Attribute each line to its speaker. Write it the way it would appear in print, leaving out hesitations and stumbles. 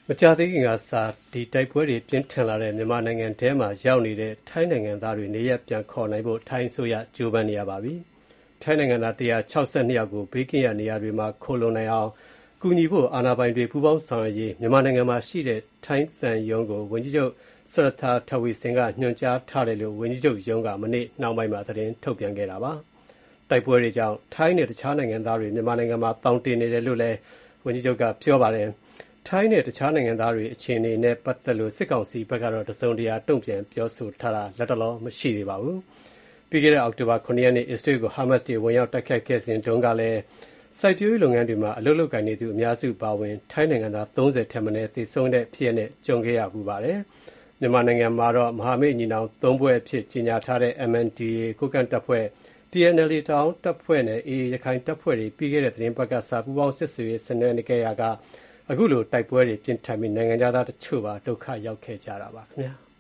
Speaker 1: မကြာသေးခင်ကတိုက်ပွဲတွေပြင်းထန်လာတဲ့မြန်မာနိုင်ငံထဲမှာရောက်နေတဲ့ထိုင်းနိုင်ငံသားတွေနေရပ်ပြန်ခေါ်နိုင်ဖို့ထိုင်းအစိုးရကြိုးပမ်းနေရပါပြီ။ထိုင်းနိုင်ငံသား162ယောက်ကိုဘေးကင်းရာနေရာတွေမှာခိုလှုံနိုင်အောင်ကူညီဖို့အာဏာပိုင်တွေပူးပေါင်းဆောင်ရွက်ရေးမြန်မာနိုင်ငံမှာရှိတဲ့ထိုင်းသံရုံးကိုဝန်ကြီးချုပ် Srettha Thavisin ကညွှန်ကြားထားတယ်လို့ဝန်ကြီးချုပ်ရုံးကမနေ့နှောင်းပိုင်းမှာသတင်းထုတ်ပြန်ခဲ့တာပါ။တိုက်ပွဲတွေကြောင့်ထိုင်းနဲ့တခြားနိုင်ငံသားတွေမြန်မာနိုင်ငံမှာသောင်တင်နေတယ်လို့လည်းဝန်ကြီးချုပ်ကပြောပါတယ်။ထိုင်းနဲ့တခြားနိုင်ငံသားတွေအခြေအနေနဲ့ပတ်သက်လို့စစ်ကောင်စီဘက်ကတော့တစုံတရာတုံ့ပြန်ပြောဆိုထားတာလတ်တလောမရှိသေးပါဘူး။ပြီးခဲ့တဲ့အောက်တိုဘာ9ရက်နေ့အစ္စရေးကိုဟာမတ်စ်တွေဝင်ရောက်တိုက်ခိုက်ခဲ့စဉ်တုန်းကလည်းစိုက်ပျိုးရေးလုပ်ငန်းတွေမှာအလုပ်လုပ်ကိုင်နေသူအများစုပါဝင်ထိုင်းနိုင်ငံသား30ထက်မနည်းသေဆုံးတဲ့ဖြစ်ရပ်နဲ့ကြုံခဲ့ရပူပါတယ်။မြန်မာနိုင်ငံမှာတော့မဟာမိတ်ညီနောင်3ဘွဲ့အဖြစ်ကြီးညာထားတဲ့ MNDAA ကိုးကန့်တပ်ဖွဲ့ TNLA တအောင်းတပ်ဖွဲ့နဲ့ AA ရခိုင်တပ်ဖွဲ့တွေပြီးခဲ့တဲ့သတင်းပတ်ကပူးပေါင်းစစ်ဆင်ရေးဆင်နွှဲခဲ့ရာကအခုလိုတိုက်ပွဲတွေပြင်းထန်ပြီးနိုင်ငံခြားသားတချို့ပါဒုက္ခရောက်ခဲ့ကြတာပါခင်ဗျာ။